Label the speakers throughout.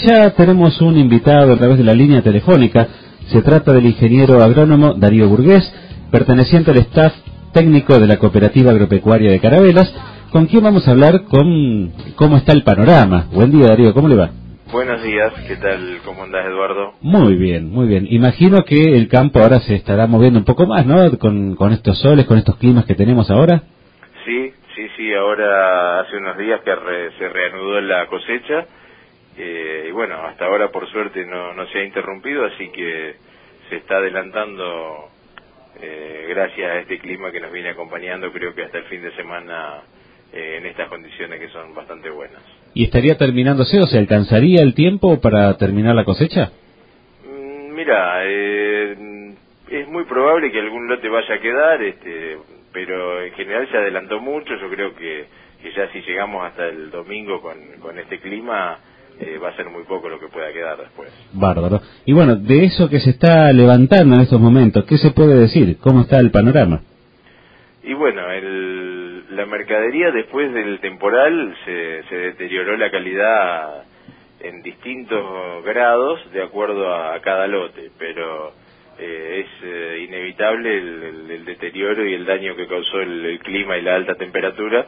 Speaker 1: ya tenemos un invitado a través de la línea telefónica. Se trata del ingeniero agrónomo Darío Burgués, perteneciente al staff técnico de la Cooperativa Agropecuaria de Carabelas, con quien vamos a hablar con cómo está el panorama. Buen día, Darío, ¿cómo le va?
Speaker 2: Buenos días, ¿qué tal? ¿Cómo andás, Eduardo?
Speaker 1: Muy bien, muy bien. Imagino que el campo ahora se estará moviendo un poco más, ¿no? Con estos soles, con estos climas que tenemos ahora.
Speaker 2: Sí, ahora hace unos días que se reanudó la cosecha, y bueno, hasta ahora por suerte no se ha interrumpido, así que se está adelantando, gracias a este clima que nos viene acompañando, creo que hasta el fin de semana, en estas condiciones que son bastante buenas.
Speaker 1: ¿Y estaría terminándose, o sea, alcanzaría el tiempo para terminar la cosecha?
Speaker 2: Mira, es muy probable que algún lote vaya a quedar, pero en general se adelantó mucho. Yo creo que ya si llegamos hasta el domingo con este clima, va a ser muy poco lo que pueda quedar después.
Speaker 1: Bárbaro. Y bueno, de eso que se está levantando en estos momentos, ¿qué se puede decir? ¿Cómo está el panorama?
Speaker 2: Y bueno, la mercadería después del temporal se deterioró la calidad en distintos grados de acuerdo a cada lote, pero es inevitable el deterioro y el daño que causó el clima y la alta temperatura,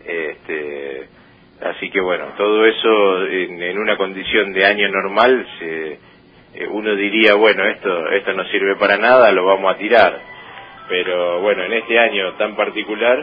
Speaker 2: así que bueno, todo eso en una condición de año normal uno diría, bueno, esto no sirve para nada, lo vamos a tirar, pero bueno, en este año tan particular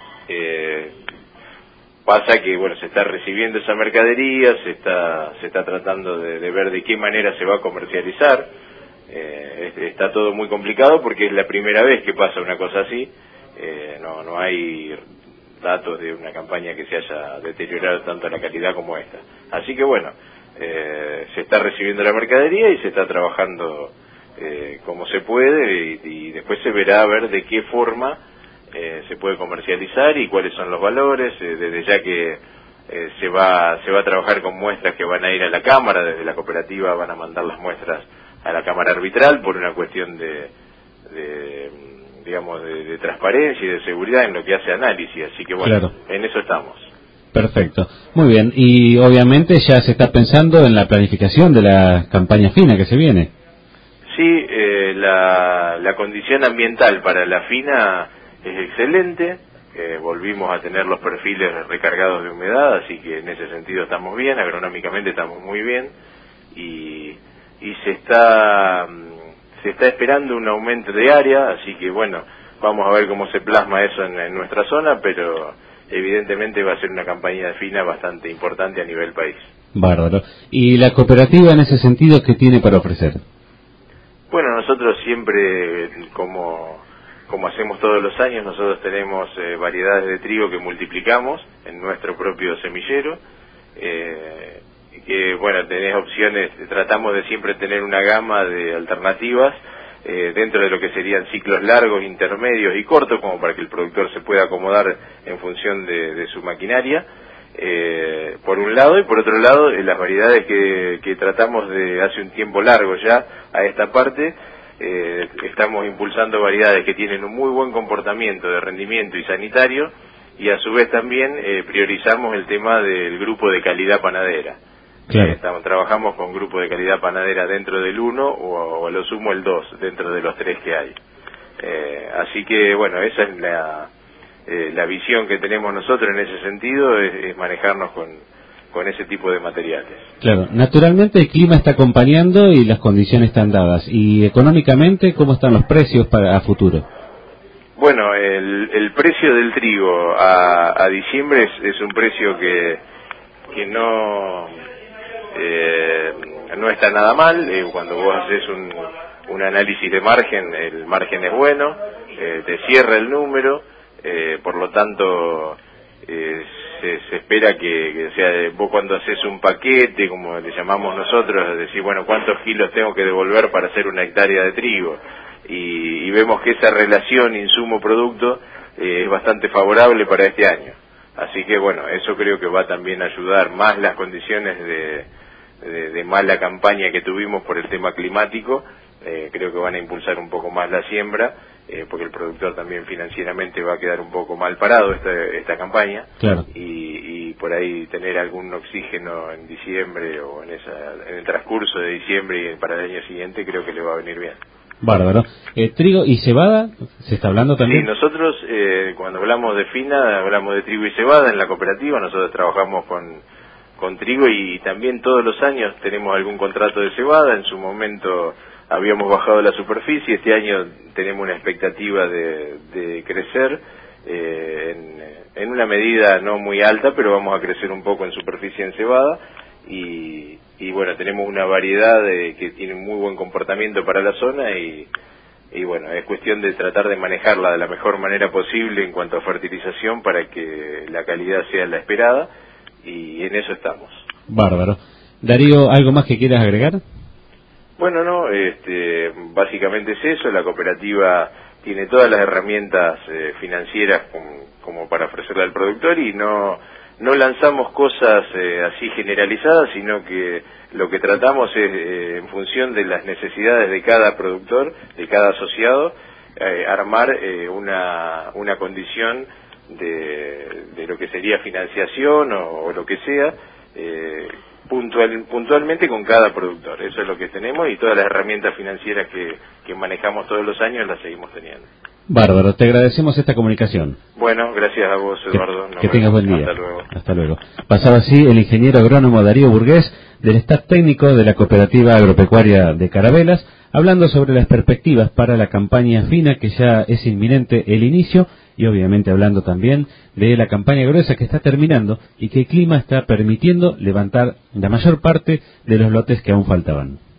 Speaker 2: pasa que bueno, se está recibiendo esa mercadería, se está tratando de ver de qué manera se va a comercializar. Está todo muy complicado porque es la primera vez que pasa una cosa así. No hay datos de una campaña que se haya deteriorado tanto la calidad como esta. Así que bueno, se está recibiendo la mercadería y se está trabajando como se puede, y después se verá a ver de qué forma se puede comercializar y cuáles son los valores, desde ya que se va a trabajar con muestras que van a ir a la Cámara. Desde la cooperativa van a mandar las muestras a la Cámara Arbitral por una cuestión de transparencia y de seguridad en lo que hace análisis, así que bueno, claro, en eso estamos.
Speaker 1: Perfecto, muy bien, y obviamente ya se está pensando en la planificación de la campaña fina que se viene.
Speaker 2: Sí, la condición ambiental para la fina es excelente, volvimos a tener los perfiles recargados de humedad, así que en ese sentido estamos bien, agronómicamente estamos muy bien, y se está esperando un aumento de área, así que bueno, vamos a ver cómo se plasma eso en nuestra zona, pero evidentemente va a ser una campaña de fina bastante importante a nivel país.
Speaker 1: Bárbaro. ¿Y la cooperativa en ese sentido qué tiene para ofrecer?
Speaker 2: Bueno, nosotros siempre, como hacemos todos los años, nosotros tenemos variedades de trigo que multiplicamos en nuestro propio semillero, que bueno, tenés opciones, tratamos de siempre tener una gama de alternativas dentro de lo que serían ciclos largos, intermedios y cortos, como para que el productor se pueda acomodar en función de su maquinaria, por un lado, y por otro lado las variedades que tratamos de hace un tiempo largo ya a esta parte. Estamos impulsando variedades que tienen un muy buen comportamiento de rendimiento y sanitario, y a su vez también priorizamos el tema del grupo de calidad panadera. Claro. Trabajamos con grupo de calidad panadera dentro del 1 o a lo sumo el 2 dentro de los 3 que hay. Así que bueno, esa es la visión que tenemos nosotros en ese sentido, es manejarnos con ese tipo de materiales.
Speaker 1: Claro, naturalmente el clima está acompañando y las condiciones están dadas. ¿Y económicamente cómo están los precios a futuro?
Speaker 2: Bueno, el precio del trigo a diciembre es un precio que no está nada mal. Cuando vos haces un análisis de margen, el margen es bueno, te cierra el número, por lo tanto se espera que sea, vos cuando haces un paquete, como le llamamos nosotros, decir, bueno, ¿cuántos kilos tengo que devolver para hacer una hectárea de trigo? Y vemos que esa relación insumo-producto es bastante favorable para este año. Así que bueno, eso creo que va también a ayudar, más las condiciones de mala campaña que tuvimos por el tema climático, creo que van a impulsar un poco más la siembra, porque el productor también financieramente va a quedar un poco mal parado esta campaña. Claro. Y por ahí tener algún oxígeno en diciembre o en el transcurso de diciembre y para el año siguiente, creo que le va a venir bien.
Speaker 1: Bárbaro. ¿Trigo y cebada? ¿Se está hablando también?
Speaker 2: Sí, nosotros cuando hablamos de FINA, hablamos de trigo y cebada en la cooperativa. Nosotros trabajamos con trigo y también todos los años tenemos algún contrato de cebada. En su momento habíamos bajado la superficie, este año tenemos una expectativa de crecer en una medida no muy alta, pero vamos a crecer un poco en superficie en cebada y bueno, tenemos una variedad que tiene muy buen comportamiento para la zona y bueno, es cuestión de tratar de manejarla de la mejor manera posible en cuanto a fertilización para que la calidad sea la esperada y en eso estamos.
Speaker 1: Bárbaro. Darío, ¿algo más que quieras agregar?
Speaker 2: Bueno, no, básicamente es eso. La cooperativa tiene todas las herramientas financieras como para ofrecerle al productor y no lanzamos cosas así generalizadas, sino que lo que tratamos es, en función de las necesidades de cada productor, de cada asociado, armar una condición de lo que sería financiación o lo que sea, puntualmente con cada productor. Eso es lo que tenemos y todas las herramientas financieras que manejamos todos los años las seguimos teniendo.
Speaker 1: Bárbaro, te agradecemos esta comunicación.
Speaker 2: Bueno, gracias a vos, Eduardo.
Speaker 1: Que tengas buen día.
Speaker 2: Hasta luego.
Speaker 1: Hasta luego. Pasaba así el ingeniero agrónomo Darío Burgués, del staff técnico de la Cooperativa Agropecuaria de Carabelas, hablando sobre las perspectivas para la campaña FINA, que ya es inminente el inicio, y obviamente hablando también de la campaña gruesa que está terminando y que el clima está permitiendo levantar la mayor parte de los lotes que aún faltaban.